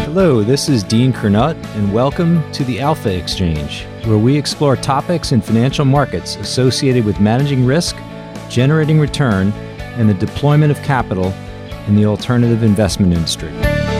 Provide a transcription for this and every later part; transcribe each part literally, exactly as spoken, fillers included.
Hello, this is Dean Kernut, and welcome to the Alpha Exchange, where we explore topics in financial markets associated with managing risk, generating return, and the deployment of capital in the alternative investment industry.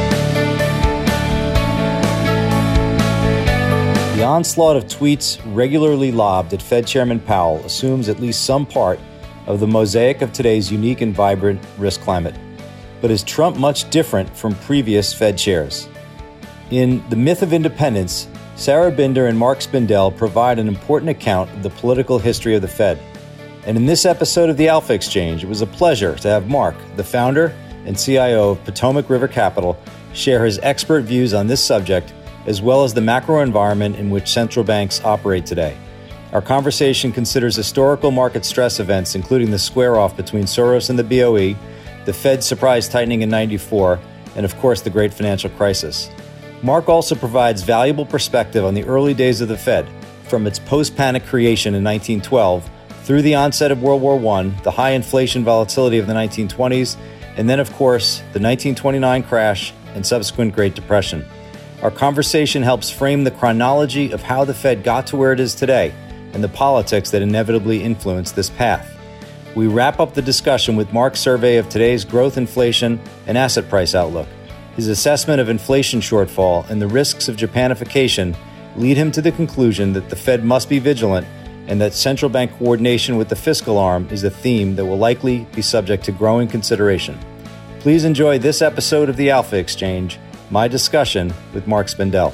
The onslaught of tweets regularly lobbed at Fed Chairman Powell assumes at least some part of the mosaic of today's unique and vibrant risk climate. But is Trump much different from previous Fed chairs? In The Myth of Independence, Sarah Binder and Mark Spindell provide an important account of the political history of the Fed. And in this episode of the Alpha Exchange, it was a pleasure to have Mark, the founder and C I O of Potomac River Capital, share his expert views on this subject, as well as the macro environment in which central banks operate today. Our conversation considers historical market stress events, including the square-off between Soros and the B O E, the Fed's surprise tightening in ninety-four, and of course the great financial crisis. Mark also provides valuable perspective on the early days of the Fed, from its post-panic creation in nineteen twelve, through the onset of World War One, the high inflation volatility of the nineteen twenties, and then of course the nineteen twenty-nine crash and subsequent Great Depression. Our conversation helps frame the chronology of how the Fed got to where it is today, and the politics that inevitably influenced this path. We wrap up the discussion with Mark's survey of today's growth, inflation, and asset price outlook. His assessment of inflation shortfall and the risks of Japanification lead him to the conclusion that the Fed must be vigilant and that central bank coordination with the fiscal arm is a theme that will likely be subject to growing consideration. Please enjoy this episode of the Alpha Exchange, my discussion with Mark Spindell.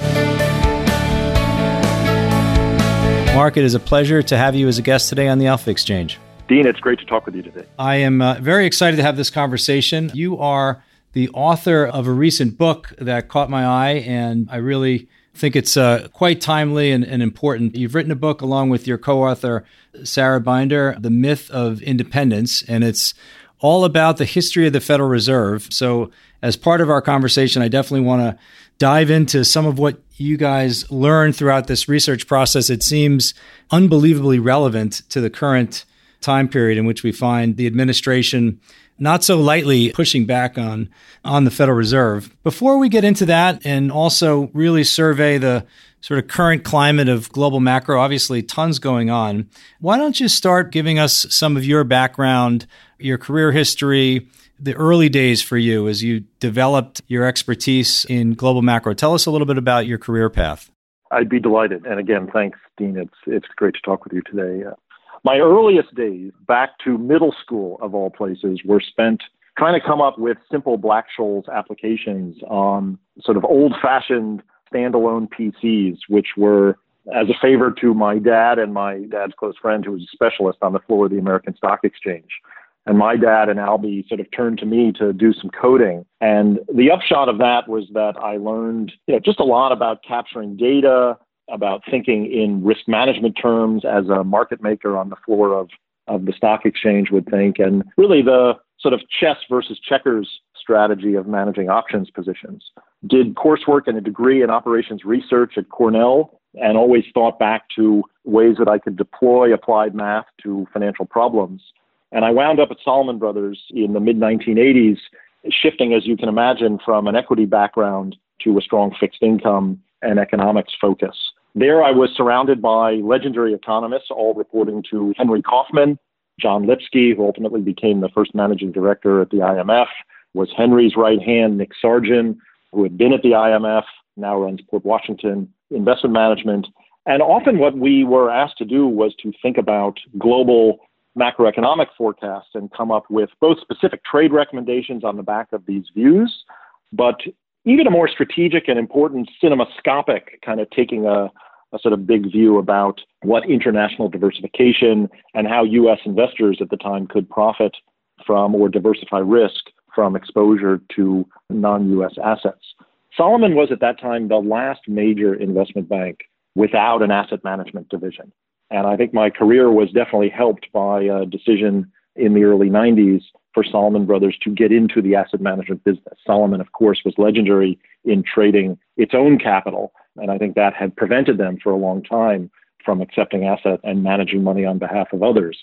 Mark, it is a pleasure to have you as a guest today on the Alpha Exchange. Dean, it's great to talk with you today. I am uh, very excited to have this conversation. You are the author of a recent book that caught my eye, and I really think it's uh, quite timely and, and important. You've written a book along with your co-author, Sarah Binder, The Myth of Independence, and it's all about the history of the Federal Reserve. So as part of our conversation, I definitely want to dive into some of what you guys learned throughout this research process. It seems unbelievably relevant to the current time period in which we find the administration not so lightly pushing back on, on the Federal Reserve. Before we get into that and also really survey the sort of current climate of global macro, obviously tons going on, why don't you start giving us some of your background, your career history, the early days for you as you developed your expertise in global macro. Tell us a little bit about your career path. I'd be delighted. And again, thanks, Dean. It's it's great to talk with you today. Uh, my earliest days, back to middle school of all places, were spent trying to come up with simple Black-Scholes applications on sort of old-fashioned standalone P Cs, which were as a favor to my dad and my dad's close friend, who was a specialist on the floor of the American Stock Exchange. And my dad and Albie sort of turned to me to do some coding. And the upshot of that was that I learned, you know, just a lot about capturing data, about thinking in risk management terms as a market maker on the floor of, of the stock exchange would think, and really the sort of chess versus checkers strategy of managing options positions. Did coursework and a degree in operations research at Cornell, and always thought back to ways that I could deploy applied math to financial problems. And I wound up at Salomon Brothers in the mid nineteen eighties, shifting, as you can imagine, from an equity background to a strong fixed income and economics focus. There I was surrounded by legendary economists, all reporting to Henry Kaufman. John Lipsky, who ultimately became the first managing director at the I M F, was Henry's right hand. Nick Sargent, who had been at the I M F, now runs Port Washington Investment Management. And often what we were asked to do was to think about global macroeconomic forecasts and come up with both specific trade recommendations on the back of these views, but even a more strategic and important cinemascopic kind of taking a, a sort of big view about what international diversification and how U S investors at the time could profit from or diversify risk from exposure to non-U S assets. Salomon was at that time the last major investment bank without an asset management division. And I think my career was definitely helped by a decision in the early nineties for Salomon Brothers to get into the asset management business. Salomon, of course, was legendary in trading its own capital. And I think that had prevented them for a long time from accepting asset and managing money on behalf of others.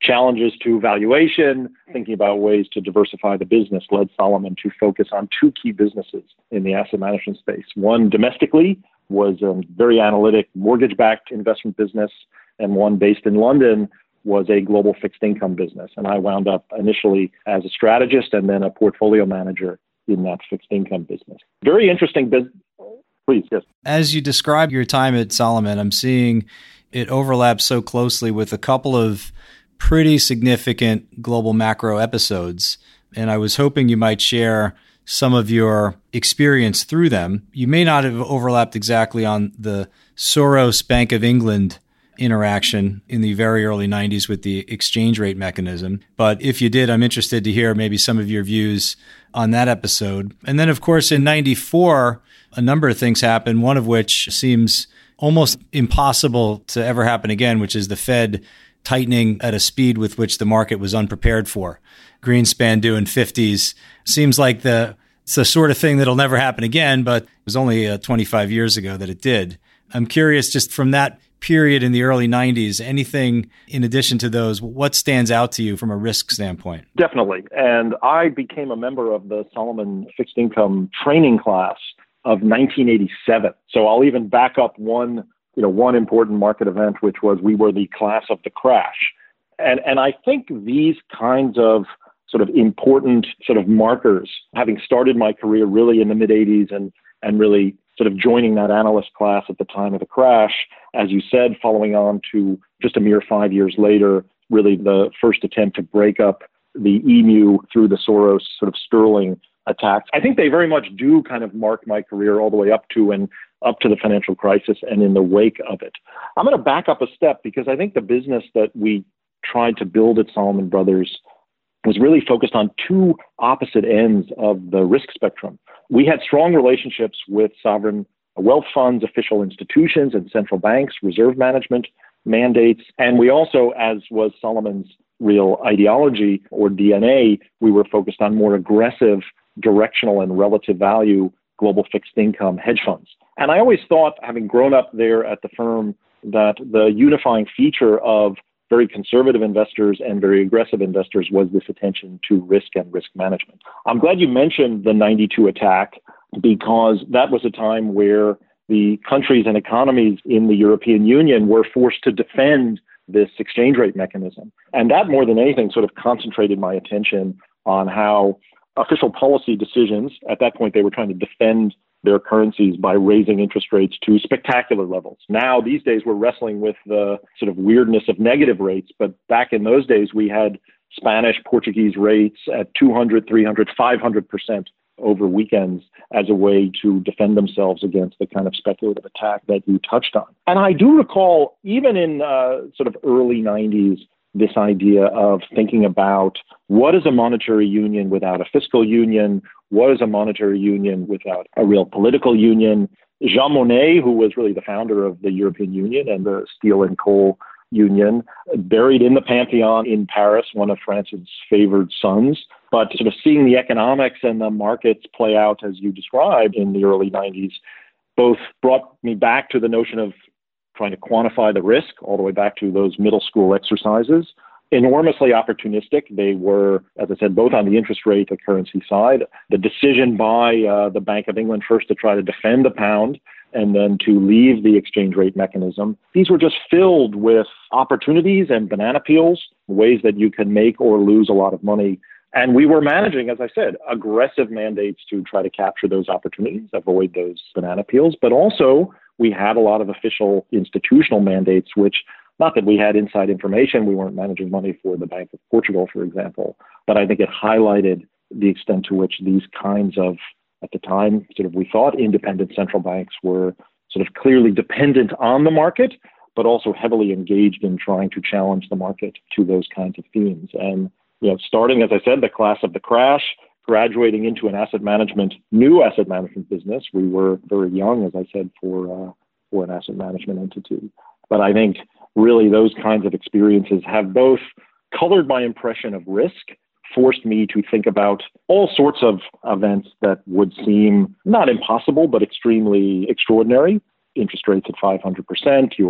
challenges to valuation, thinking about ways to diversify the business, led Salomon to focus on two key businesses in the asset management space. One domestically was a very analytic mortgage-backed investment business, and one based in London was a global fixed income business. And I wound up initially as a strategist and then a portfolio manager in that fixed income business. Very interesting business. Please, yes. As you describe your time at Salomon, I'm seeing it overlaps so closely with a couple of pretty significant global macro episodes. And I was hoping you might share some of your experience through them. You may not have overlapped exactly on the Soros Bank of England interaction in the very early nineties with the exchange rate mechanism. But if you did, I'm interested to hear maybe some of your views on that episode. And then, of course, in ninety-four, a number of things happened, one of which seems almost impossible to ever happen again, which is the Fed tightening at a speed with which the market was unprepared for. Greenspan doing fifties. Seems like the it's the sort of thing that'll never happen again, but it was only uh, twenty-five years ago that it did. I'm curious, just from that period in the early nineties, anything in addition to those, what stands out to you from a risk standpoint? Definitely. And I became a member of the Salomon fixed income training class of nineteen eighty-seven. So I'll even back up one you know, one important market event, which was we were the class of the crash. And, and I think these kinds of sort of important sort of markers, having started my career really in the mid-eighties and, and really sort of joining that analyst class at the time of the crash, as you said, following on to just a mere five years later, really the first attempt to break up the E M U through the Soros sort of sterling attacks. I think they very much do kind of mark my career all the way up to and up to the financial crisis and in the wake of it. I'm going to back up a step because I think the business that we tried to build at Salomon Brothers was really focused on two opposite ends of the risk spectrum. We had strong relationships with sovereign wealth funds, official institutions, and central banks, reserve management mandates. And we also, as was Salomon's real ideology or D N A, we were focused on more aggressive, directional, and relative value global fixed income hedge funds. And I always thought, having grown up there at the firm, that the unifying feature of very conservative investors and very aggressive investors was this attention to risk and risk management. I'm glad you mentioned the ninety-two attack because that was a time where the countries and economies in the European Union were forced to defend this exchange rate mechanism. And that, more than anything, sort of concentrated my attention on how official policy decisions, at that point, they were trying to defend their currencies by raising interest rates to spectacular levels. Now, these days, we're wrestling with the sort of weirdness of negative rates. But back in those days, we had Spanish, Portuguese rates at two hundred, three hundred, five hundred percent over weekends as a way to defend themselves against the kind of speculative attack that you touched on. And I do recall, even in uh, sort of early nineties, this idea of thinking about what is a monetary union without a fiscal union? What is a monetary union without a real political union? Jean Monnet, who was really the founder of the European Union and the Steel and Coal Union, buried in the Pantheon in Paris, one of France's favored sons. But sort of seeing the economics and the markets play out as you described in the early nineties, both brought me back to the notion of trying to quantify the risk all the way back to those middle school exercises. Enormously opportunistic. They were, as I said, both on the interest rate and currency side. The decision by uh, the Bank of England first to try to defend the pound and then to leave the exchange rate mechanism. These were just filled with opportunities and banana peels, ways that you can make or lose a lot of money. And we were managing, as I said, aggressive mandates to try to capture those opportunities, avoid those banana peels. But also, we had a lot of official institutional mandates, which, not that we had inside information, we weren't managing money for the Bank of Portugal, for example, but I think it highlighted the extent to which these kinds of, at the time, sort of we thought independent central banks were sort of clearly dependent on the market, but also heavily engaged in trying to challenge the market to those kinds of themes. And, you know, starting, as I said, the class of the crash, graduating into an asset management, new asset management business. We were very young, as I said, for uh, for an asset management entity. But I think really those kinds of experiences have both colored my impression of risk, forced me to think about all sorts of events that would seem not impossible, but extremely extraordinary. Interest rates at five hundred percent, your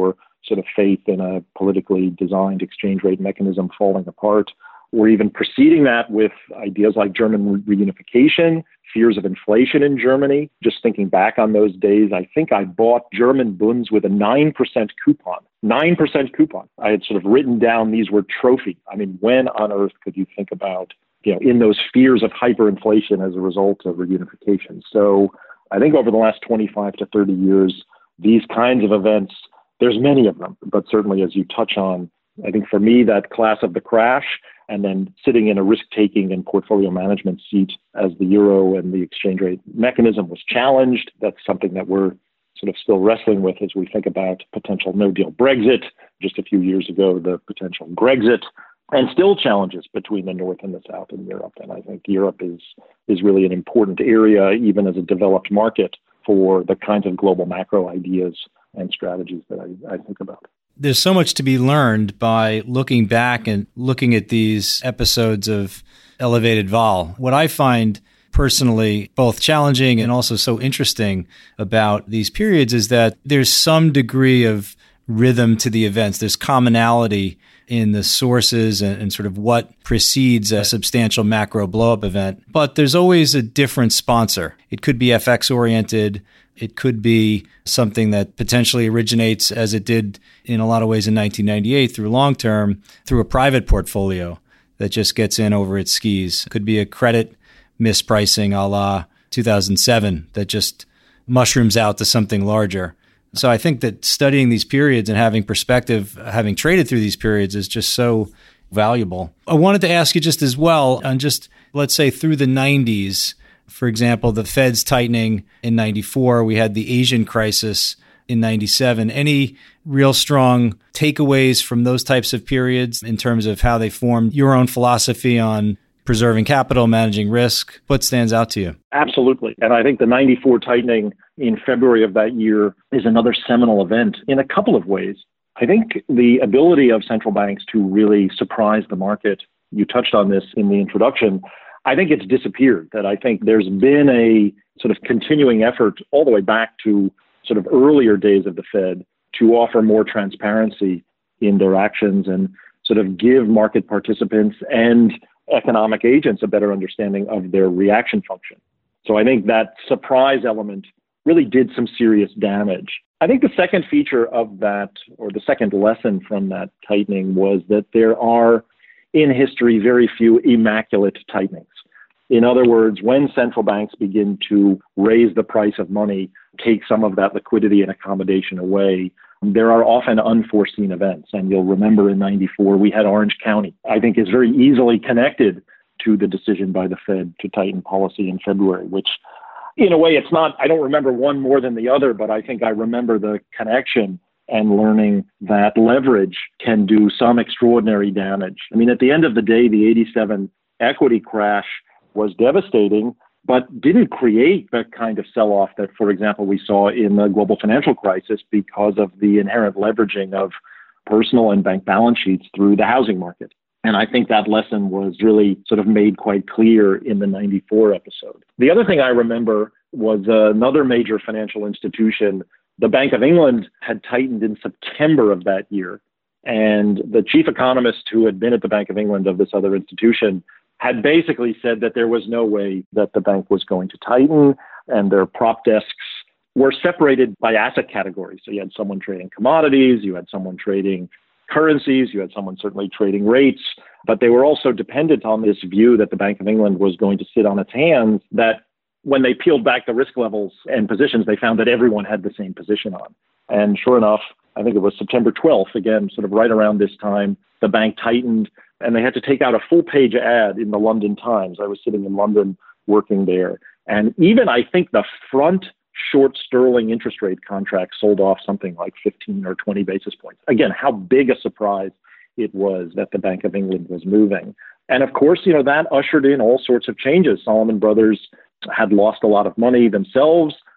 sort of faith in a politically designed exchange rate mechanism falling apart. Or even preceding that with ideas like German reunification, fears of inflation in Germany. Just thinking back on those days, I think I bought German bunds with a nine percent coupon. nine percent coupon. I had sort of written down these were trophy. I mean, when on earth could you think about, you know, in those fears of hyperinflation as a result of reunification? So I think over the last twenty-five to thirty years, these kinds of events, there's many of them, but certainly as you touch on, I think for me, that class of the crash, and then sitting in a risk-taking and portfolio management seat as the euro and the exchange rate mechanism was challenged. That's something that we're sort of still wrestling with as we think about potential no-deal Brexit. Just a few years ago, the potential Grexit, and still challenges between the North and the South in Europe. And I think Europe is is really an important area, even as a developed market, for the kinds of global macro ideas and strategies that I, I think about. There's so much to be learned by looking back and looking at these episodes of Elevated Vol. What I find personally both challenging and also so interesting about these periods is that there's some degree of rhythm to the events. There's commonality in the sources and, and sort of what precedes a substantial macro blow-up event. But there's always a different sponsor. It could be F X-oriented. It could be something that potentially originates, as it did in a lot of ways in nineteen ninety-eight, through long-term, through a private portfolio that just gets in over its skis. It could be a credit mispricing a la two thousand seven that just mushrooms out to something larger. So I think that studying these periods and having perspective, having traded through these periods, is just so valuable. I wanted to ask you just as well on just, let's say, through the nineties, for example, the Fed's tightening in ninety-four, we had the Asian crisis in ninety-seven. Any real strong takeaways from those types of periods in terms of how they formed your own philosophy on preserving capital, managing risk? What stands out to you? Absolutely. And I think the ninety-four tightening in February of that year is another seminal event in a couple of ways. I think the ability of central banks to really surprise the market, you touched on this in the introduction, I think it's disappeared. That I think there's been a sort of continuing effort all the way back to sort of earlier days of the Fed to offer more transparency in their actions and sort of give market participants and economic agents a better understanding of their reaction function. So I think that surprise element really did some serious damage. I think the second feature of that, or the second lesson from that tightening, was that there are in history very few immaculate tightenings. In other words, when central banks begin to raise the price of money, take some of that liquidity and accommodation away, there are often unforeseen events. And you'll remember in ninety-four, we had Orange County. I think is very easily connected to the decision by the Fed to tighten policy in February, which in a way, it's not, I don't remember one more than the other, but I think I remember the connection and learning that leverage can do some extraordinary damage. I mean, at the end of the day, the eighty-seven equity crash was devastating, but didn't create the kind of sell-off that, for example, we saw in the global financial crisis because of the inherent leveraging of personal and bank balance sheets through the housing market. And I think that lesson was really sort of made quite clear in the ninety-four episode. The other thing I remember was uh, another major financial institution. The Bank of England had tightened in September of that year. And the chief economist who had been at the Bank of England of this other institution had basically said that there was no way that the bank was going to tighten, and their prop desks were separated by asset categories. So you had someone trading commodities, you had someone trading currencies, you had someone certainly trading rates, but they were also dependent on this view that the Bank of England was going to sit on its hands, that when they peeled back the risk levels and positions, they found that everyone had the same position on. And sure enough, I think it was September twelfth, again, sort of right around this time, the bank tightened, and they had to take out a full page ad in the London Times. I was sitting in London working there. And even I think the front short sterling interest rate contract sold off something like fifteen or twenty basis points. Again, how big a surprise it was that the Bank of England was moving. And of course, you know, that ushered in all sorts of changes. Salomon Brothers had lost a lot of money themselves.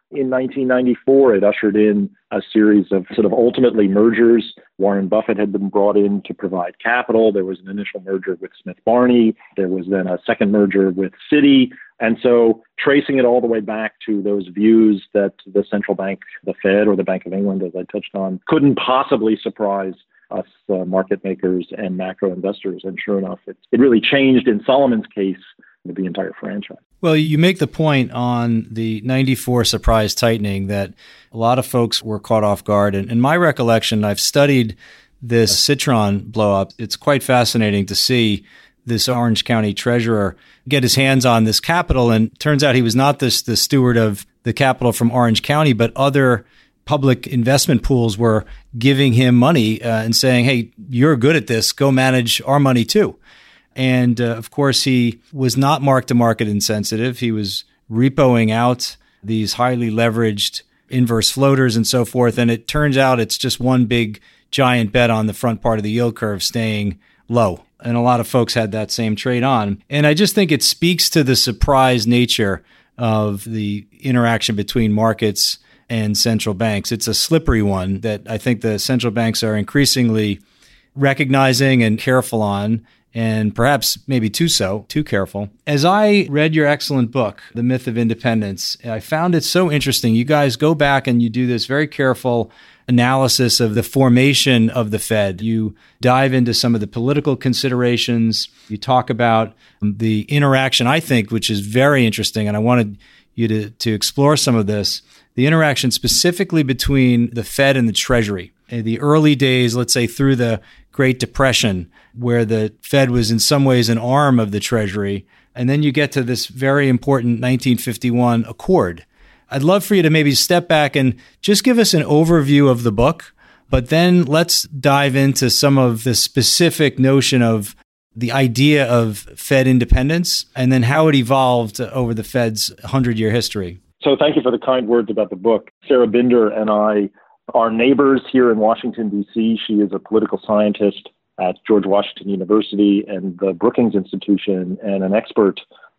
in nineteen ninety-four. It ushered in a series of sort of ultimately mergers. Warren Buffett had been brought in to provide capital. There was an initial merger with Smith Barney. There was then a second merger with Citi. And so tracing it all the way back to those views that the central bank, the Fed or the Bank of England, as I touched on, couldn't possibly surprise us uh, market makers and macro investors. And sure enough, it, it really changed in Solomon's case the entire franchise. Well, you make the point on the ninety-four surprise tightening that a lot of folks were caught off guard. And in my recollection, I've studied this Citron blow up. It's quite fascinating to see this Orange County treasurer get his hands on this capital. And turns out he was not this the steward of the capital from Orange County, but other public investment pools were giving him money uh, and saying, hey, you're good at this. Go manage our money too. And uh, of course, he was not mark-to-market insensitive. He was repoing out these highly leveraged inverse floaters and so forth. And it turns out it's just one big giant bet on the front part of the yield curve staying low. And a lot of folks had that same trade on. And I just think it speaks to the surprise nature of the interaction between markets and central banks. It's a slippery one that I think the central banks are increasingly recognizing and careful on, and perhaps maybe too so, too careful. As I read your excellent book, The Myth of Independence, I found it so interesting. You guys go back and you do this very careful analysis of the formation of the Fed. You dive into some of the political considerations. You talk about the interaction, I think, which is very interesting, and I wanted you to, to explore some of this, the interaction specifically between the Fed and the Treasury. In the early days, let's say through the Great Depression, where the Fed was in some ways an arm of the Treasury. And then you get to this very important nineteen fifty-one Accord. I'd love for you to maybe step back and just give us an overview of the book, but then let's dive into some of the specific notion of the idea of Fed independence and then how it evolved over the Fed's hundred-year history. So thank you for the kind words about the book. Sarah Binder and I are neighbors here in Washington, D C. She is a political scientist at George Washington University and the Brookings Institution and an expert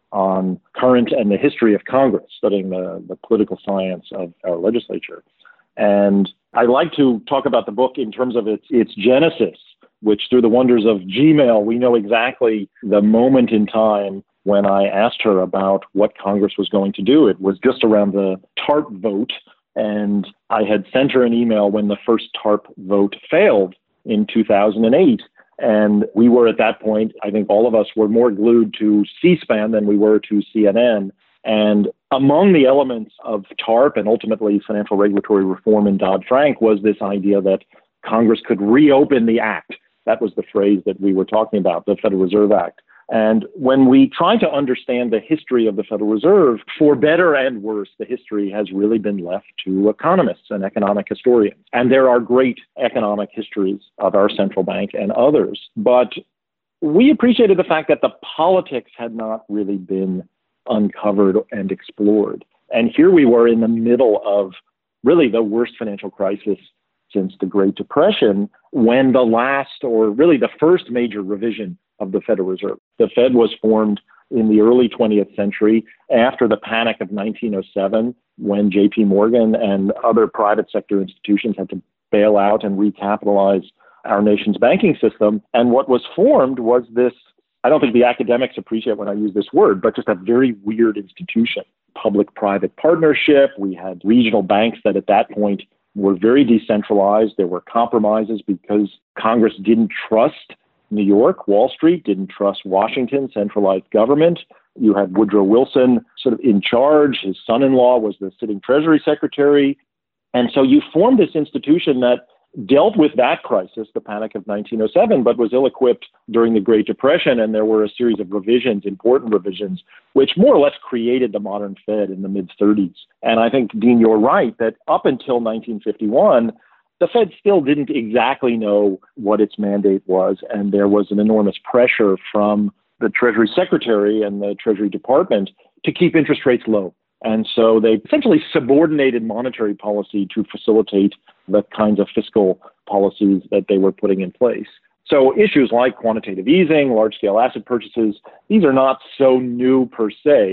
on current and the history of Congress, studying the, the political science of our legislature. And I like to talk about the book in terms of its, its genesis, which through the wonders of Gmail, we know exactly the moment in time when I asked her about what Congress was going to do. It was just around the TARP vote. And I had sent her an email when the first TARP vote failed in two thousand eight. And we were at that point, I think all of us were more glued to C-SPAN than we were to C N N. And among the elements of TARP and ultimately financial regulatory reform in Dodd-Frank was this idea that Congress could reopen the act. That was the phrase that we were talking about, the Federal Reserve Act. And when we try to understand the history of the Federal Reserve, for better and worse, the history has really been left to economists and economic historians. And there are great economic histories of our central bank and others. But we appreciated the fact that the politics had not really been uncovered and explored. And here we were in the middle of really the worst financial crisis since the Great Depression, when the last, or really the first major revision of the Federal Reserve. The Fed was formed in the early twentieth century after the panic of nineteen oh seven, when J P Morgan and other private sector institutions had to bail out and recapitalize our nation's banking system. And what was formed was this, I don't think the academics appreciate when I use this word, but just a very weird institution. Public-private partnership. We had regional banks that at that point were very decentralized. There were compromises because Congress didn't trust New York. Wall Street didn't trust Washington, centralized government. You had Woodrow Wilson sort of in charge. His son-in-law was the sitting Treasury Secretary. And so you formed this institution that dealt with that crisis, the panic of nineteen oh seven, but was ill-equipped during the Great Depression. And there were a series of revisions, important revisions, which more or less created the modern Fed in the mid-thirties. And I think, Dean, you're right that up until nineteen fifty-one, the Fed still didn't exactly know what its mandate was, and there was an enormous pressure from the Treasury Secretary and the Treasury Department to keep interest rates low. And so they essentially subordinated monetary policy to facilitate the kinds of fiscal policies that they were putting in place. So issues like quantitative easing, large-scale asset purchases, these are not so new per se,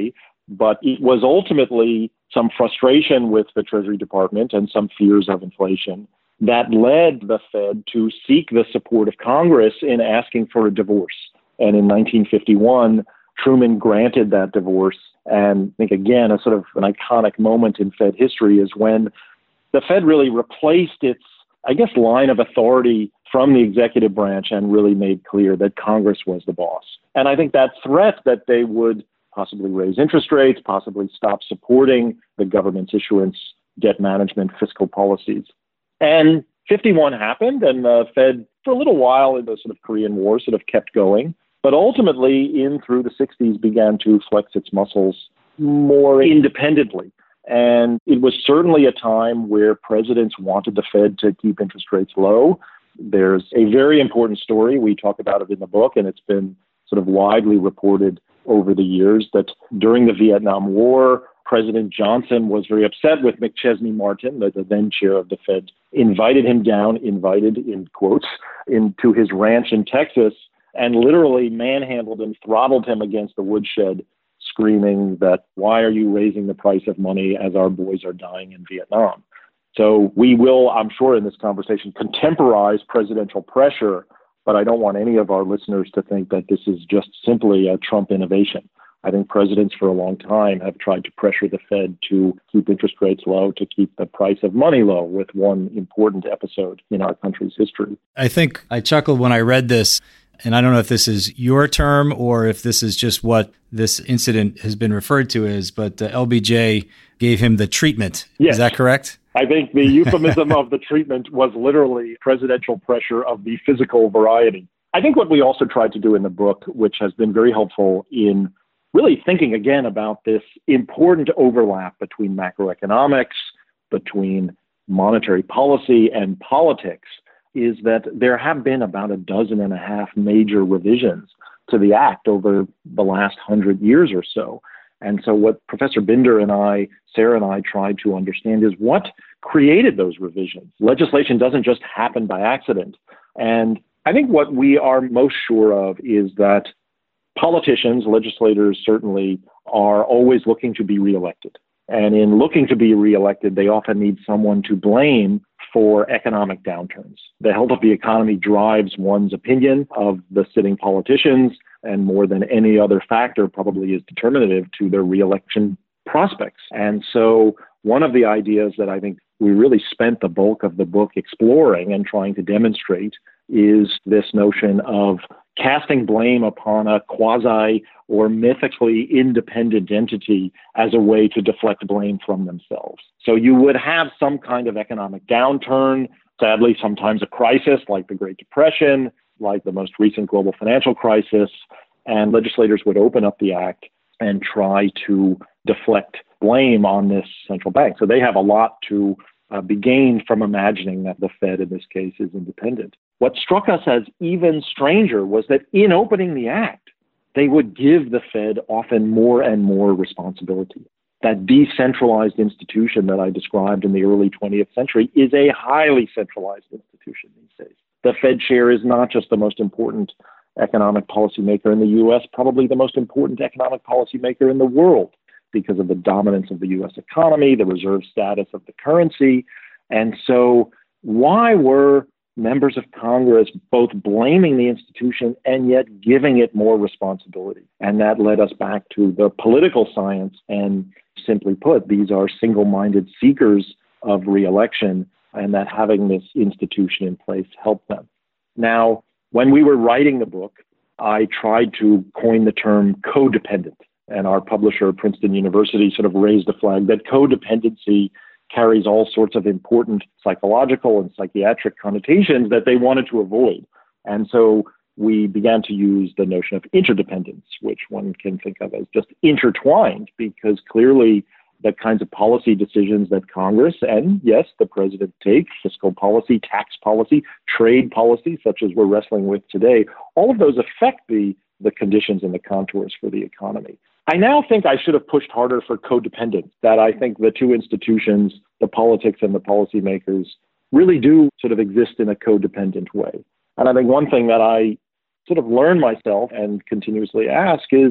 But it was ultimately some frustration with the Treasury Department and some fears of inflation that led the Fed to seek the support of Congress in asking for a divorce. And in nineteen fifty-one, Truman granted that divorce. And I think, again, a sort of an iconic moment in Fed history is when the Fed really replaced its, I guess, line of authority from the executive branch and really made clear that Congress was the boss. And I think that threat that they would possibly raise interest rates, possibly stop supporting the government's issuance, debt management, fiscal policies. And fifty-one happened, and the Fed, for a little while in the sort of Korean War, sort of kept going. But ultimately, in through the sixties, began to flex its muscles more independently. And it was certainly a time where presidents wanted the Fed to keep interest rates low. There's a very important story. We talk about it in the book, and it's been sort of widely reported over the years that during the Vietnam War, President Johnson was very upset with McChesney Martin, the, the then chair of the Fed, invited him down, invited in quotes, into his ranch in Texas, and literally manhandled and throttled him against the woodshed, screaming that, why are you raising the price of money as our boys are dying in Vietnam? So we will, I'm sure in this conversation, contemporize presidential pressure, but I don't want any of our listeners to think that this is just simply a Trump innovation. I think presidents for a long time have tried to pressure the Fed to keep interest rates low, to keep the price of money low, with one important episode in our country's history. I think I chuckled when I read this, and I don't know if this is your term or if this is just what this incident has been referred to as, but uh, L B J gave him the treatment. Yes. Is that correct? I think the euphemism of the treatment was literally presidential pressure of the physical variety. I think what we also tried to do in the book, which has been very helpful in really thinking again about this important overlap between macroeconomics, between monetary policy and politics, is that there have been about a dozen and a half major revisions to the act over the last hundred years or so. And so what Professor Binder and I, Sarah and I, tried to understand is what created those revisions. Legislation doesn't just happen by accident. And I think what we are most sure of is that politicians, legislators certainly, are always looking to be reelected. And in looking to be reelected, they often need someone to blame for economic downturns. The health of the economy drives one's opinion of the sitting politicians, and more than any other factor probably is determinative to their reelection prospects. And so one of the ideas that I think we really spent the bulk of the book exploring and trying to demonstrate is this notion of casting blame upon a quasi or mythically independent entity as a way to deflect blame from themselves. So you would have some kind of economic downturn, sadly, sometimes a crisis like the Great Depression, like the most recent global financial crisis, and legislators would open up the act and try to deflect blame on this central bank. So they have a lot to uh, be gained from imagining that the Fed in this case is independent. What struck us as even stranger was that in opening the act, they would give the Fed often more and more responsibility. That decentralized institution that I described in the early twentieth century is a highly centralized institution these days. The Fed chair is not just the most important economic policymaker in the U S, probably the most important economic policymaker in the world because of the dominance of the U S economy, the reserve status of the currency. And so why were members of Congress both blaming the institution and yet giving it more responsibility? And that led us back to the political science. And simply put, these are single-minded seekers of reelection, and that having this institution in place helped them. Now, when we were writing the book, I tried to coin the term codependent. And our publisher, Princeton University, sort of raised the flag that codependency carries all sorts of important psychological and psychiatric connotations that they wanted to avoid. And so we began to use the notion of interdependence, which one can think of as just intertwined, because clearly the kinds of policy decisions that Congress and, yes, the president take, fiscal policy, tax policy, trade policy, such as we're wrestling with today, all of those affect the, the conditions and the contours for the economy. I now think I should have pushed harder for codependence, that I think the two institutions, the politics and the policymakers, really do sort of exist in a codependent way. And I think one thing that I sort of learn myself and continuously ask is,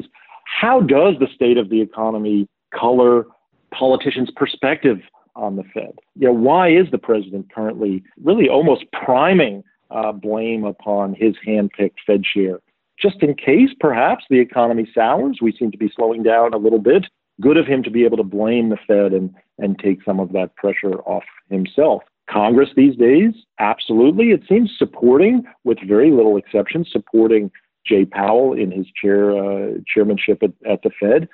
how does the state of the economy color politicians' perspective on the Fed? You know, why is the president currently really almost priming uh, blame upon his hand-picked Fed chair? Just in case, perhaps, the economy sours, we seem to be slowing down a little bit. Good of him to be able to blame the Fed and, and take some of that pressure off himself. Congress these days, absolutely, it seems supporting, with very little exception, supporting Jay Powell in his chair uh, chairmanship at, at the Fed.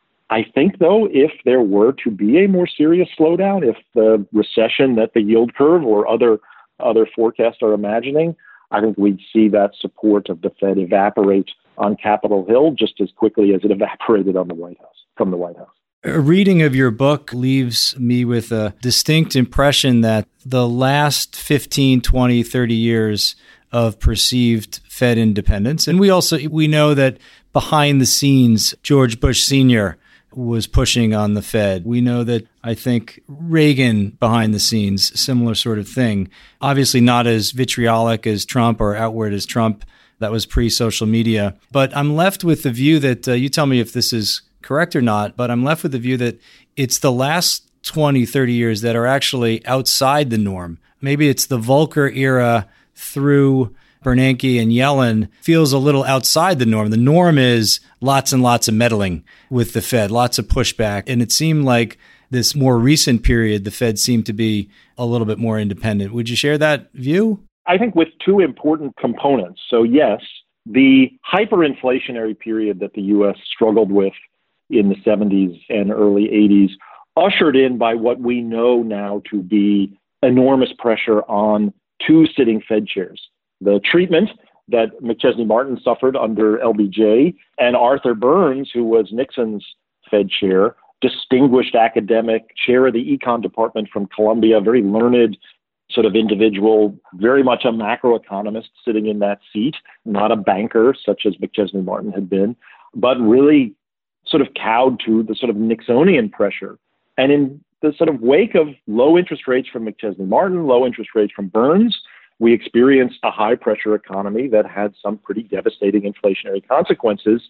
I think, though, if there were to be a more serious slowdown, if the recession that the yield curve or other other forecasts are imagining, I think we'd see that support of the Fed evaporate on Capitol Hill just as quickly as it evaporated on the White House, from the White House. A reading of your book leaves me with a distinct impression that the last fifteen, twenty, thirty years of perceived Fed independence, and we also we know that behind the scenes, George Bush Senior was pushing on the Fed. We know that, I think, Reagan behind the scenes, similar sort of thing. Obviously not as vitriolic as Trump or outward as Trump. That was pre-social media. But I'm left with the view that, uh, you tell me if this is correct or not, but I'm left with the view that it's the last twenty, thirty years that are actually outside the norm. Maybe it's the Volcker era through Bernanke and Yellen feels a little outside the norm. The norm is lots and lots of meddling with the Fed, lots of pushback. And it seemed like this more recent period, the Fed seemed to be a little bit more independent. Would you share that view? I think with two important components. So yes, the hyperinflationary period that the U S struggled with in the seventies and early eighties, ushered in by what we know now to be enormous pressure on two sitting Fed chairs. The treatment that McChesney Martin suffered under L B J and Arthur Burns, who was Nixon's Fed chair, distinguished academic, chair of the econ department from Columbia, very learned sort of individual, very much a macroeconomist sitting in that seat, not a banker such as McChesney Martin had been, but really sort of cowed to the sort of Nixonian pressure. And in the sort of wake of low interest rates from McChesney Martin, low interest rates from Burns, we experienced a high pressure economy that had some pretty devastating inflationary consequences.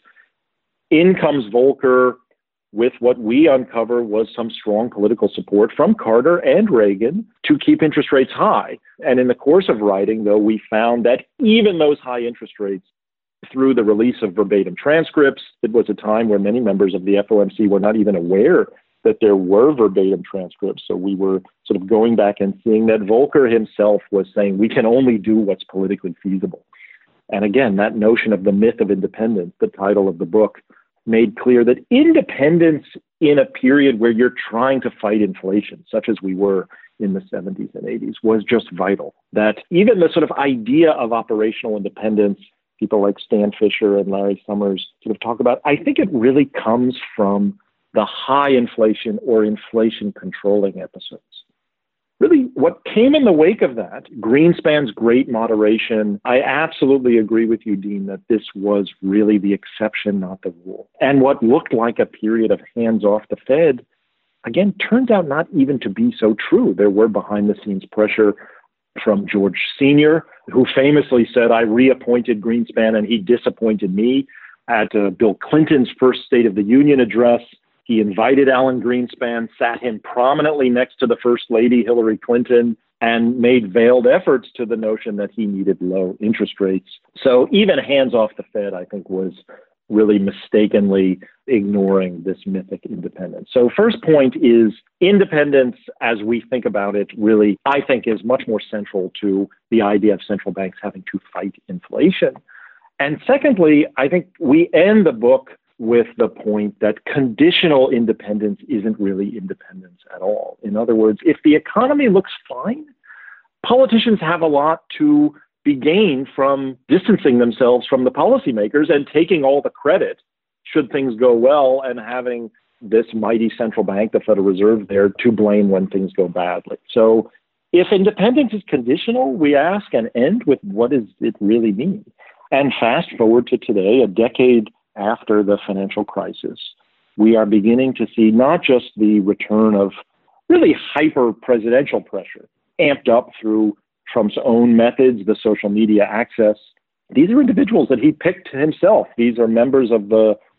In comes Volcker with what we uncover was some strong political support from Carter and Reagan to keep interest rates high. And in the course of writing, though, we found that even those high interest rates, through the release of verbatim transcripts, it was a time where many members of the F O M C were not even aware that there were verbatim transcripts. So we were sort of going back and seeing that Volcker himself was saying, we can only do what's politically feasible. And again, that notion of the myth of independence, the title of the book, made clear that independence in a period where you're trying to fight inflation, such as we were in the seventies and eighties, was just vital. That even the sort of idea of operational independence, people like Stan Fisher and Larry Summers sort of talk about, I think it really comes from the high inflation or inflation controlling episodes. Really, what came in the wake of that, Greenspan's great moderation, I absolutely agree with you, Dean, that this was really the exception, not the rule. And what looked like a period of hands off the Fed, again, turned out not even to be so true. There were behind the scenes pressure from George Senior, who famously said, I reappointed Greenspan and he disappointed me. At uh, Bill Clinton's first State of the Union address, he invited Alan Greenspan, sat him prominently next to the First Lady, Hillary Clinton, and made veiled efforts to the notion that he needed low interest rates. So even hands off the Fed, I think, was really mistakenly ignoring this mythic independence. So first point is independence, as we think about it, really, I think, is much more central to the idea of central banks having to fight inflation. And secondly, I think we end the book with the point that conditional independence isn't really independence at all. In other words, if the economy looks fine, politicians have a lot to be gained from distancing themselves from the policymakers and taking all the credit should things go well, and having this mighty central bank, the Federal Reserve, there to blame when things go badly. So if independence is conditional, we ask and end with what does it really mean? And fast forward to today, a decade after the financial crisis, we are beginning to see not just the return of really hyper presidential pressure, amped up through Trump's own methods, the social media access. These are individuals that he picked himself. These are members of the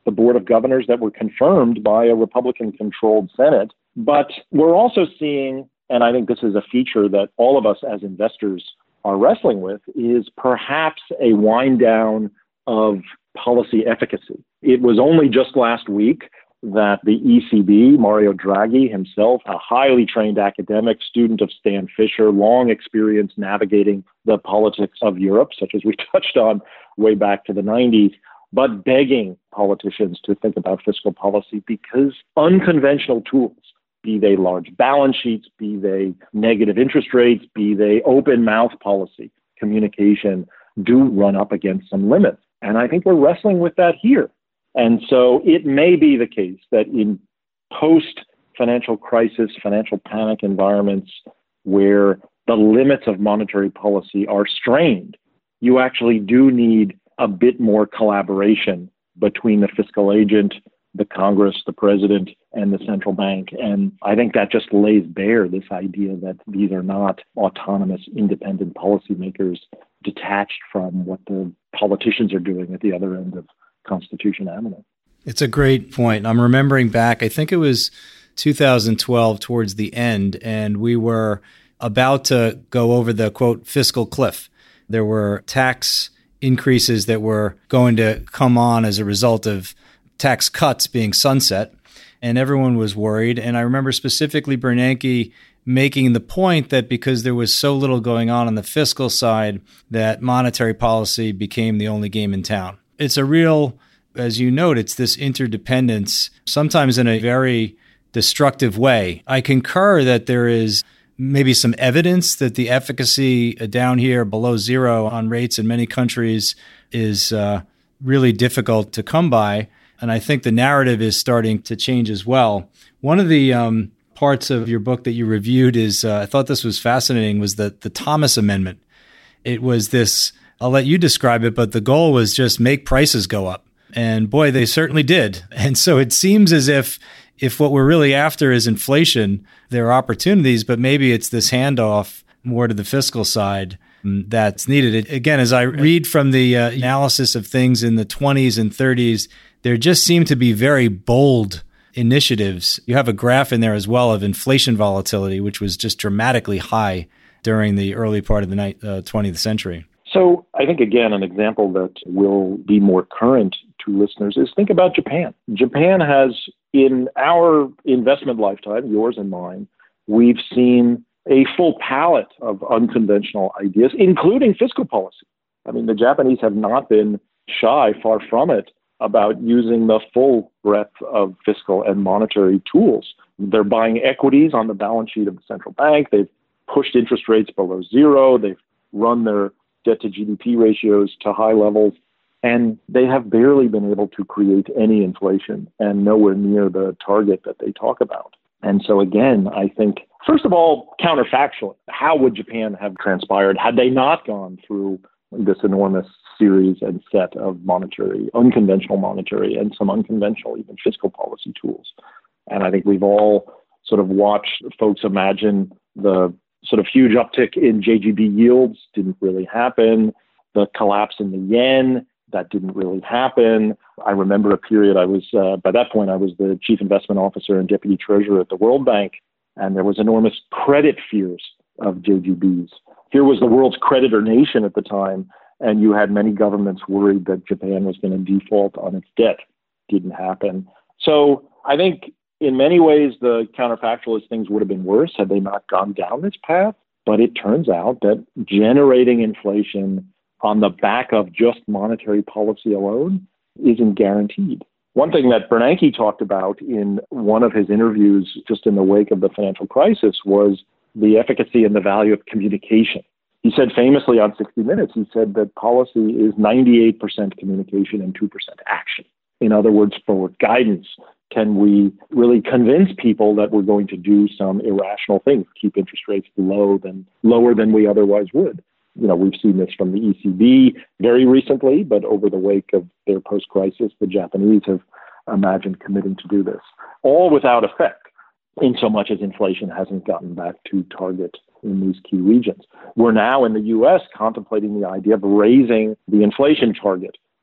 the board of governors that were confirmed by a Republican-controlled Senate. But we're also seeing, and I think this is a feature that all of us as investors are wrestling with, is perhaps a wind down of policy efficacy. It was only just last week that the E C B, Mario Draghi himself, a highly trained academic, student of Stan Fisher, long experience navigating the politics of Europe, such as we touched on way back to the nineties, but begging politicians to think about fiscal policy because unconventional tools, be they large balance sheets, be they negative interest rates, be they open mouth policy, communication, do run up against some limits. And I think we're wrestling with that here. And so it may be the case that in post-financial crisis, financial panic environments where the limits of monetary policy are strained, you actually do need a bit more collaboration between the fiscal agent, the Congress, the president, and the central bank. And I think that just lays bare this idea that these are not autonomous, independent policymakers detached from what the politicians are doing at the other end of Constitution Avenue. It's a great point. I'm remembering back, I think it was two thousand twelve towards the end, and we were about to go over the, quote, fiscal cliff. There were tax increases that were going to come on as a result of tax cuts being sunset, and everyone was worried. And I remember specifically Bernanke making the point that because there was so little going on on the fiscal side, that monetary policy became the only game in town. It's a real, as you note, it's this interdependence, sometimes in a very destructive way. I concur that there is maybe some evidence that the efficacy down here below zero on rates in many countries is uh, really difficult to come by. And I think the narrative is starting to change as well. One of the um, parts of your book that you reviewed is, uh, I thought this was fascinating, was the, the Thomas Amendment. It was this, I'll let you describe it, but the goal was just make prices go up. And boy, they certainly did. And so it seems as if if what we're really after is inflation, there are opportunities, but maybe it's this handoff more to the fiscal side that's needed. It, again, as I read from the uh, analysis of things in the twenties and thirties, there just seem to be very bold initiatives. You have a graph in there as well of inflation volatility, which was just dramatically high during the early part of the uh, twentieth century. So I think, again, an example that will be more current to listeners is think about Japan. Japan has, in our investment lifetime, yours and mine, we've seen a full palette of unconventional ideas, including fiscal policy. I mean, the Japanese have not been shy, far from it, about using the full breadth of fiscal and monetary tools. They're buying equities on the balance sheet of the central bank. They've pushed interest rates below zero. They've run their debt to G D P ratios to high levels, and they have barely been able to create any inflation and nowhere near the target that they talk about. And so again, I think, first of all, counterfactually, how would Japan have transpired had they not gone through this enormous series and set of monetary, unconventional monetary, and some unconventional even fiscal policy tools? And I think we've all sort of watched folks imagine the sort of huge uptick in J G B yields didn't really happen. The collapse in the yen, that didn't really happen. I remember a period I was, uh, by that point, I was the chief investment officer and deputy treasurer at the World Bank, and there was enormous credit fears of J G Bs. Here was the world's creditor nation at the time, and you had many governments worried that Japan was going to default on its debt. Didn't happen. So I think in many ways, the counterfactual is things would have been worse had they not gone down this path. But it turns out that generating inflation on the back of just monetary policy alone isn't guaranteed. One thing that Bernanke talked about in one of his interviews just in the wake of the financial crisis was the efficacy and the value of communication. He said famously on sixty minutes, he said that policy is ninety-eight percent communication and two percent action. In other words, forward guidance. Can we really convince people that we're going to do some irrational things, keep interest rates low than lower than we otherwise would? You know, we've seen this from the E C B very recently, but over the wake of their post-crisis, the Japanese have imagined committing to do this, all without effect, in so much as inflation hasn't gotten back to target in these key regions. We're now in the U S contemplating the idea of raising the inflation target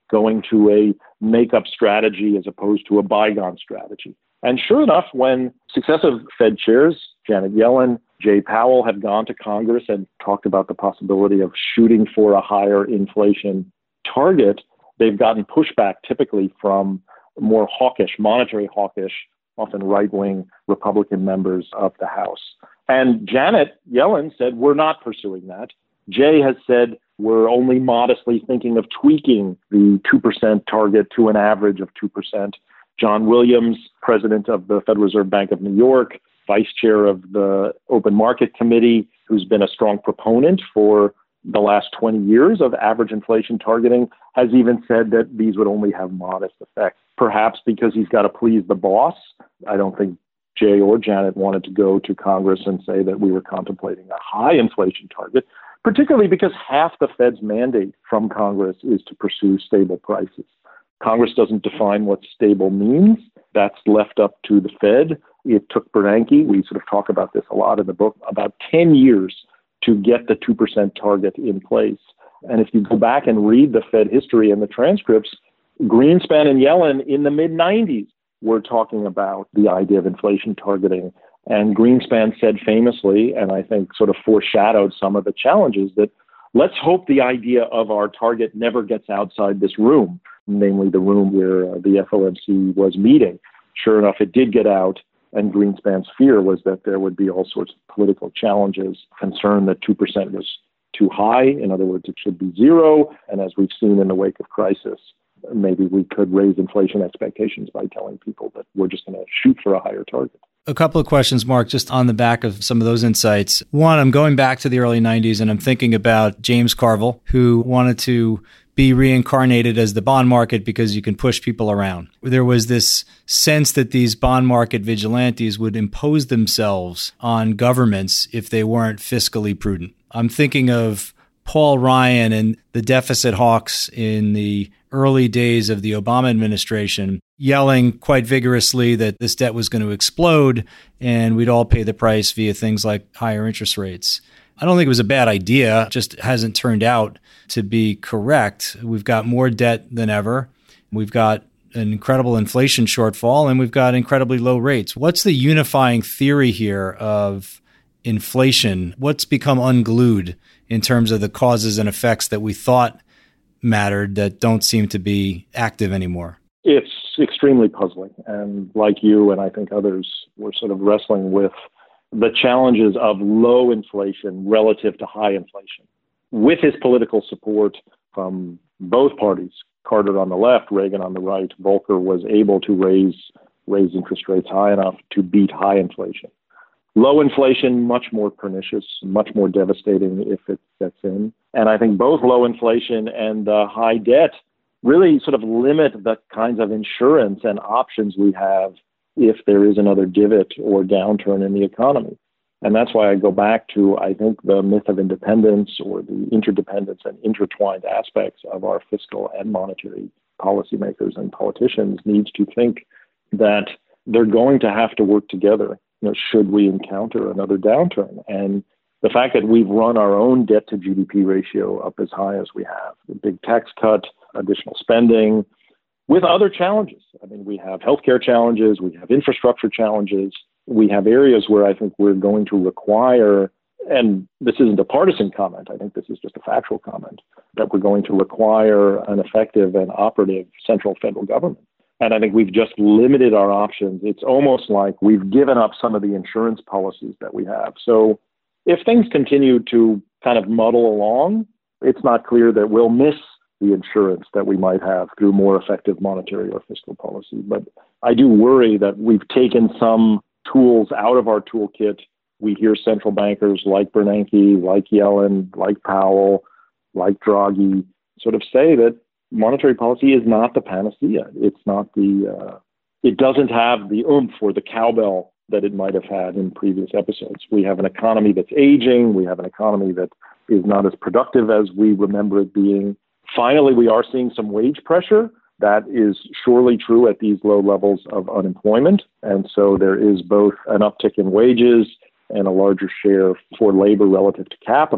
going to a make-up strategy as opposed to a bygone strategy. And sure enough, when successive Fed chairs, Janet Yellen, Jay Powell, have gone to Congress and talked about the possibility of shooting for a higher inflation target, they've gotten pushback typically from more hawkish, monetary hawkish, often right-wing Republican members of the House. And Janet Yellen said, we're not pursuing that. Jay has said, we're only modestly thinking of tweaking the two percent target to an average of two percent. John Williams, president of the Federal Reserve Bank of New York, vice chair of the Open Market Committee, who's been a strong proponent for the last twenty years of average inflation targeting, has even said that these would only have modest effects, perhaps because he's got to please the boss. I don't think Jay or Janet wanted to go to Congress and say that we were contemplating a high inflation target, particularly because half the Fed's mandate from Congress is to pursue stable prices. Congress doesn't define what stable means. That's left up to the Fed. It took Bernanke, we sort of talk about this a lot in the book, about ten years to get the two percent target in place. And if you go back and read the Fed history and the transcripts, Greenspan and Yellen in the mid nineties were talking about the idea of inflation targeting. And Greenspan said famously, and I think sort of foreshadowed some of the challenges, that let's hope the idea of our target never gets outside this room, namely the room where uh, the F O M C was meeting. Sure enough, it did get out. And Greenspan's fear was that there would be all sorts of political challenges, concern that two percent was too high. In other words, it should be zero. And as we've seen in the wake of crisis, maybe we could raise inflation expectations by telling people that we're just going to shoot for a higher target. A couple of questions, Mark, just on the back of some of those insights. One, I'm going back to the early nineties and I'm thinking about James Carville, who wanted to be reincarnated as the bond market because you can push people around. There was this sense that these bond market vigilantes would impose themselves on governments if they weren't fiscally prudent. I'm thinking of Paul Ryan and the deficit hawks in the early days of the Obama administration yelling quite vigorously that this debt was going to explode and we'd all pay the price via things like higher interest rates. I don't think it was a bad idea, it just hasn't turned out to be correct. We've got more debt than ever. We've got an incredible inflation shortfall, and we've got incredibly low rates. What's the unifying theory here of inflation? What's become unglued in terms of the causes and effects that we thought mattered that don't seem to be active anymore? It's extremely puzzling. And like you and I think others, we're sort of wrestling with the challenges of low inflation relative to high inflation. With his political support from both parties, Carter on the left, Reagan on the right, Volcker was able to raise raise interest rates high enough to beat high inflation. Low inflation, much more pernicious, much more devastating if it sets in. And I think both low inflation and uh, high debt really sort of limit the kinds of insurance and options we have if there is another divot or downturn in the economy. And that's why I go back to, I think, the myth of independence or the interdependence and intertwined aspects of our fiscal and monetary policymakers and politicians needs to think that they're going to have to work together, you know, should we encounter another downturn. And the fact that we've run our own debt to G D P ratio up as high as we have, the big tax cut, additional spending, with other challenges. I mean, we have healthcare challenges, we have infrastructure challenges, we have areas where I think we're going to require, and this isn't a partisan comment, I think this is just a factual comment, that we're going to require an effective and operative central federal government. And I think we've just limited our options. It's almost like we've given up some of the insurance policies that we have. So if things continue to kind of muddle along, it's not clear that we'll miss the insurance that we might have through more effective monetary or fiscal policy. But I do worry that we've taken some tools out of our toolkit. We hear central bankers like Bernanke, like Yellen, like Powell, like Draghi sort of say that monetary policy is not the panacea. It's not the, uh, it doesn't have the oomph or the cowbell that it might have had in previous episodes. We have an economy that's aging. We have an economy that is not as productive as we remember it being. Finally, we are seeing some wage pressure. That is surely true at these low levels of unemployment. And so there is both an uptick in wages and a larger share for labor relative to capital.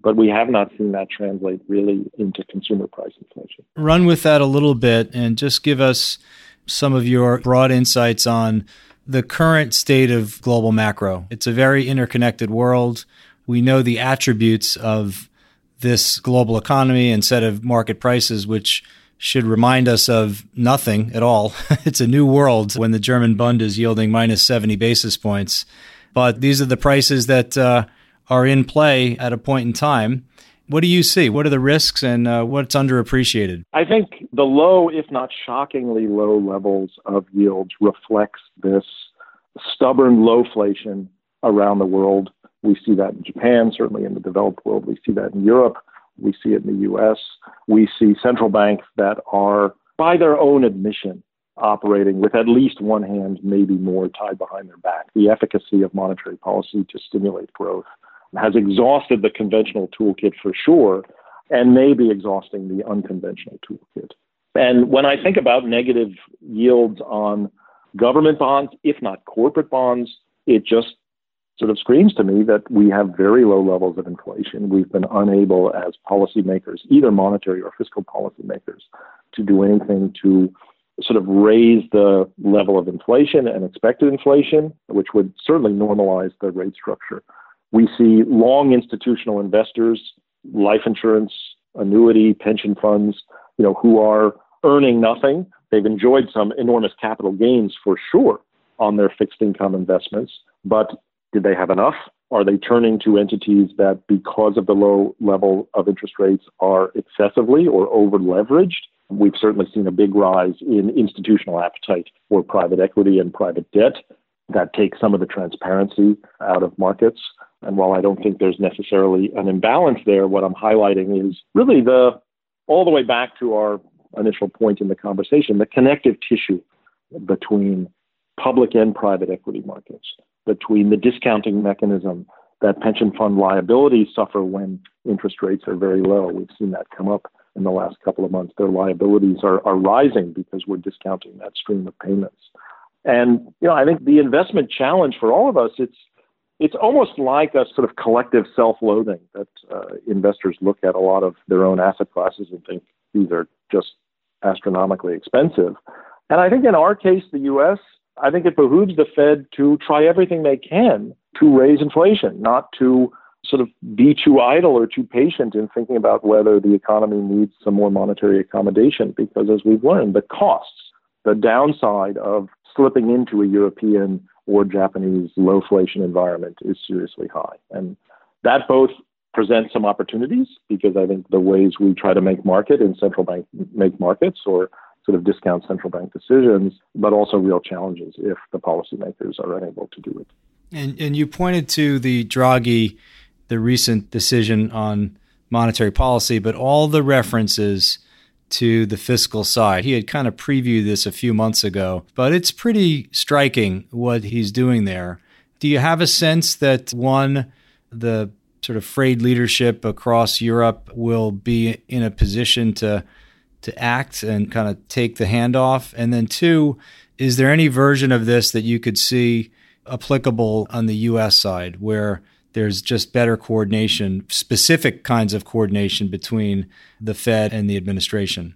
but we have not seen that translate really into consumer price inflation. Run with that a little bit and just give us some of your broad insights on the current state of global macro. It's a very interconnected world. We know the attributes of this global economy and set of market prices, which should remind us of nothing at all. It's a new world when the German Bund is yielding minus seventy basis points. But these are the prices that uh, are in play at a point in time. What do you see? What are the risks and uh, what's underappreciated? I think the low, if not shockingly low levels of yields reflects this stubborn lowflation around the world. We see that in Japan, certainly in the developed world. We see that in Europe. We see it in the U S. We see central banks that are, by their own admission, operating with at least one hand, maybe more, tied behind their back. The efficacy of monetary policy to stimulate growth has exhausted the conventional toolkit for sure, and may be exhausting the unconventional toolkit. And when I think about negative yields on government bonds, if not corporate bonds, it just sort of screams to me that we have very low levels of inflation. We've been unable as policymakers, either monetary or fiscal policymakers, to do anything to sort of raise the level of inflation and expected inflation, which would certainly normalize the rate structure. We see long institutional investors, life insurance, annuity, pension funds, you know, who are earning nothing. They've enjoyed some enormous capital gains for sure on their fixed income investments, but did they have enough? Are they turning to entities that, because of the low level of interest rates, are excessively or over leveraged? We've certainly seen a big rise in institutional appetite for private equity and private debt that takes some of the transparency out of markets. And while I don't think there's necessarily an imbalance there, what I'm highlighting is really the, all the way back to our initial point in the conversation, the connective tissue between public and private equity markets, between the discounting mechanism that pension fund liabilities suffer when interest rates are very low. We've seen that come up in the last couple of months. Their liabilities are, are rising because we're discounting that stream of payments. And, you know, I think the investment challenge for all of us, it's it's almost like a sort of collective self-loathing that uh, investors look at a lot of their own asset classes and think these are just astronomically expensive. And I think in our case, the U S, I think it behooves the Fed to try everything they can to raise inflation, not to sort of be too idle or too patient in thinking about whether the economy needs some more monetary accommodation, because as we've learned, the costs, the downside of slipping into a European or Japanese lowflation environment is seriously high. And that both presents some opportunities, because I think the ways we try to make market and central bank make markets or sort of discount central bank decisions, but also real challenges if the policymakers are unable to do it. And, and you pointed to the Draghi, the recent decision on monetary policy, but all the references to the fiscal side. He had kind of previewed this a few months ago, but it's pretty striking what he's doing there. Do you have a sense that, one, the sort of frayed leadership across Europe will be in a position to to act and kind of take the handoff? And then two, is there any version of this that you could see applicable on the U S side, where there's just better coordination, specific kinds of coordination between the Fed and the administration?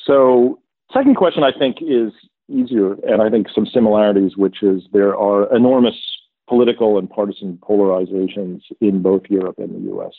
So second question, I think, is easier, and I think some similarities, which is there are enormous political and partisan polarizations in both Europe and the U S,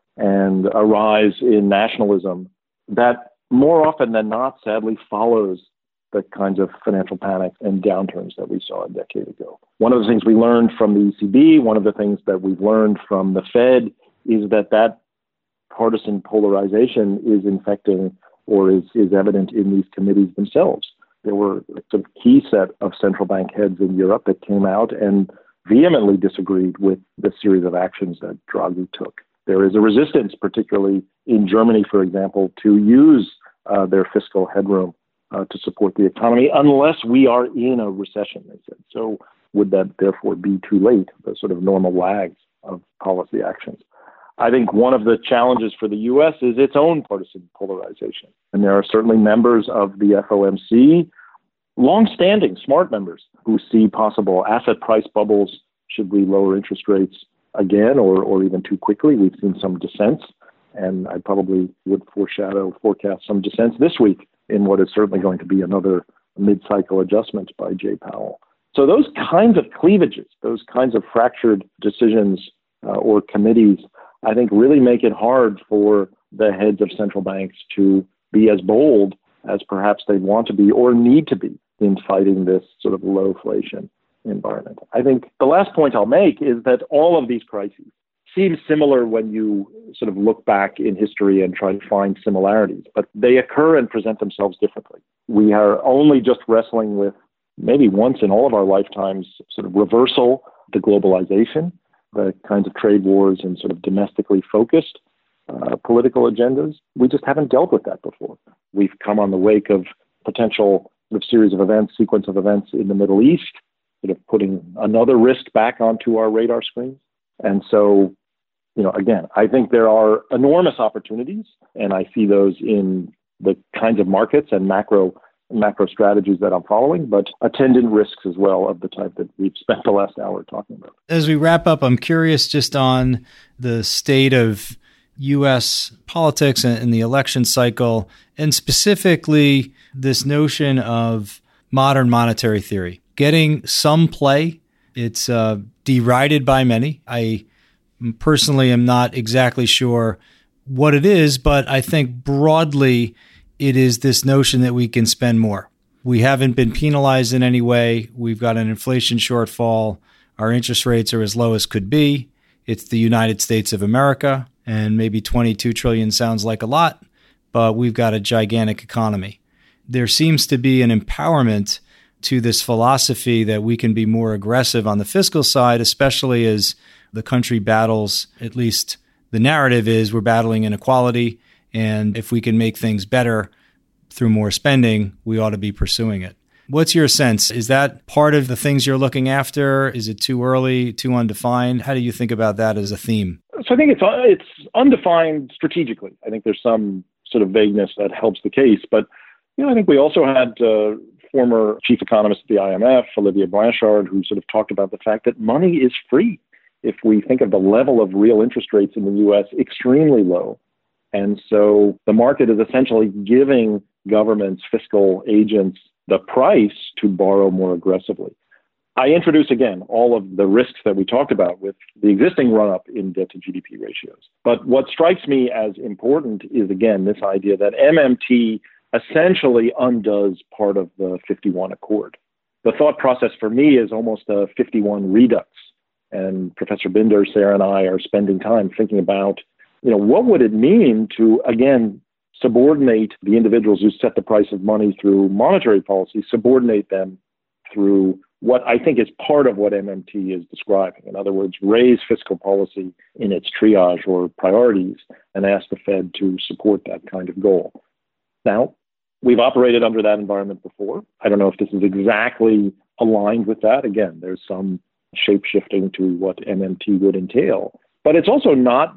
and a rise in nationalism that more often than not, sadly, follows the kinds of financial panic and downturns that we saw a decade ago. One of the things we learned from the E C B, one of the things that we've learned from the Fed, is that that partisan polarization is infecting or is, is evident in these committees themselves. There were a sort of key set of central bank heads in Europe that came out and vehemently disagreed with the series of actions that Draghi took. There is a resistance, particularly in Germany, for example, to use uh, their fiscal headroom uh, to support the economy, unless we are in a recession, they said. So would that therefore be too late, the sort of normal lags of policy actions? I think one of the challenges for the U S is its own partisan polarization. And there are certainly members of the F O M C, long-standing smart members, who see possible asset price bubbles should we lower interest rates again or, or even too quickly. We've seen some dissents And I probably would foreshadow, forecast some dissent this week in what is certainly going to be another mid-cycle adjustment by Jay Powell. So those kinds of cleavages, those kinds of fractured decisions uh, or committees, I think really make it hard for the heads of central banks to be as bold as perhaps they want to be or need to be in fighting this sort of lowflation environment. I think the last point I'll make is that all of these crises seem similar when you sort of look back in history and try to find similarities, but they occur and present themselves differently. We are only just wrestling with maybe once in all of our lifetimes sort of reversal to globalization, the kinds of trade wars and sort of domestically focused uh, political agendas. We just haven't dealt with that before. We've come on the wake of potential sort of series of events, sequence of events in the Middle East, sort of putting another risk back onto our radar screens. And so, you know, again, I think there are enormous opportunities, and I see those in the kinds of markets and macro macro strategies that I'm following, but attendant risks as well of the type that we've spent the last hour talking about. As we wrap up, I'm curious just on the state of U S politics and the election cycle, and specifically this notion of modern monetary theory getting some play. It's uh, derided by many. I personally am not exactly sure what it is, but I think broadly it is this notion that we can spend more. We haven't been penalized in any way. We've got an inflation shortfall. Our interest rates are as low as could be. It's the United States of America, and maybe twenty-two trillion dollars sounds like a lot, but we've got a gigantic economy. There seems to be an empowerment to this philosophy that we can be more aggressive on the fiscal side, especially as the country battles, at least the narrative is we're battling inequality. And if we can make things better through more spending, we ought to be pursuing it. What's your sense? Is that part of the things you're looking after? Is it too early, too undefined? How do you think about that as a theme? So I think it's it's undefined strategically. I think there's some sort of vagueness that helps the case. But you know, I think we also had uh, former chief economist at the I M F, Olivier Blanchard, who sort of talked about the fact that money is free. If we think of the level of real interest rates in the U S, extremely low. And so the market is essentially giving governments, fiscal agents, the price to borrow more aggressively. I introduce, again, all of the risks that we talked about with the existing run-up in debt to G D P ratios. But what strikes me as important is, again, this idea that M M T essentially undoes part of the fifty-one Accord. The thought process for me is almost a fifty-one redux. And Professor Binder, Sarah, and I are spending time thinking about, you know, what would it mean to, again, subordinate the individuals who set the price of money through monetary policy, subordinate them through what I think is part of what M M T is describing. In other words, raise fiscal policy in its triage or priorities and ask the Fed to support that kind of goal. Now, we've operated under that environment before. I don't know if this is exactly aligned with that. Again, there's some shape-shifting to what M M T would entail. But it's also not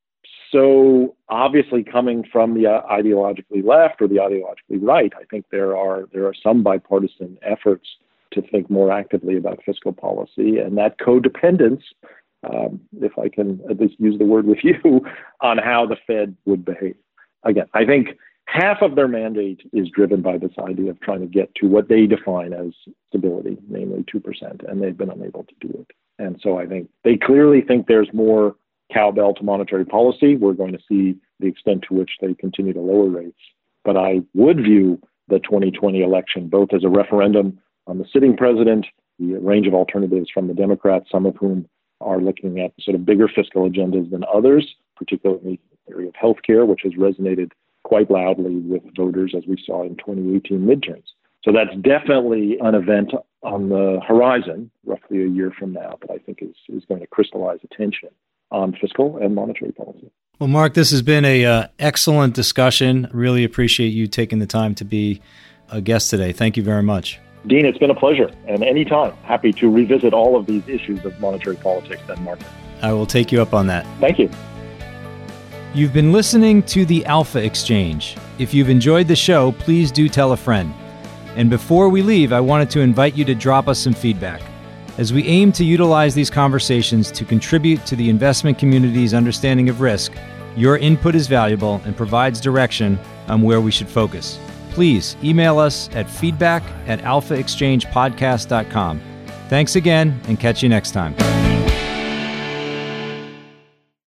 so obviously coming from the uh, ideologically left or the ideologically right. I think there are there are some bipartisan efforts to think more actively about fiscal policy, and that codependence, um, if I can at least use the word with you, on how the Fed would behave. Again, I think half of their mandate is driven by this idea of trying to get to what they define as stability, namely two percent, and they've been unable to do it. And so I think they clearly think there's more cowbell to monetary policy. We're going to see the extent to which they continue to lower rates. But I would view the twenty twenty election both as a referendum on the sitting president, the range of alternatives from the Democrats, some of whom are looking at sort of bigger fiscal agendas than others, particularly in the area of healthcare, which has resonated quite loudly with voters as we saw in twenty eighteen midterms. So that's definitely an event on the horizon, roughly a year from now, that I think is, is going to crystallize attention on fiscal and monetary policy. Well, Mark, this has been a uh, excellent discussion. Really appreciate you taking the time to be a guest today. Thank you very much. Dean, it's been a pleasure. And anytime, happy to revisit all of these issues of monetary politics and market. I will take you up on that. Thank you. You've been listening to the Alpha Exchange. If you've enjoyed the show, please do tell a friend. And before we leave, I wanted to invite you to drop us some feedback, as we aim to utilize these conversations to contribute to the investment community's understanding of risk Your input is valuable and provides direction on where we should focus. Please email us at feedback at alpha exchange podcast dot com. Thanks again, and catch you next time.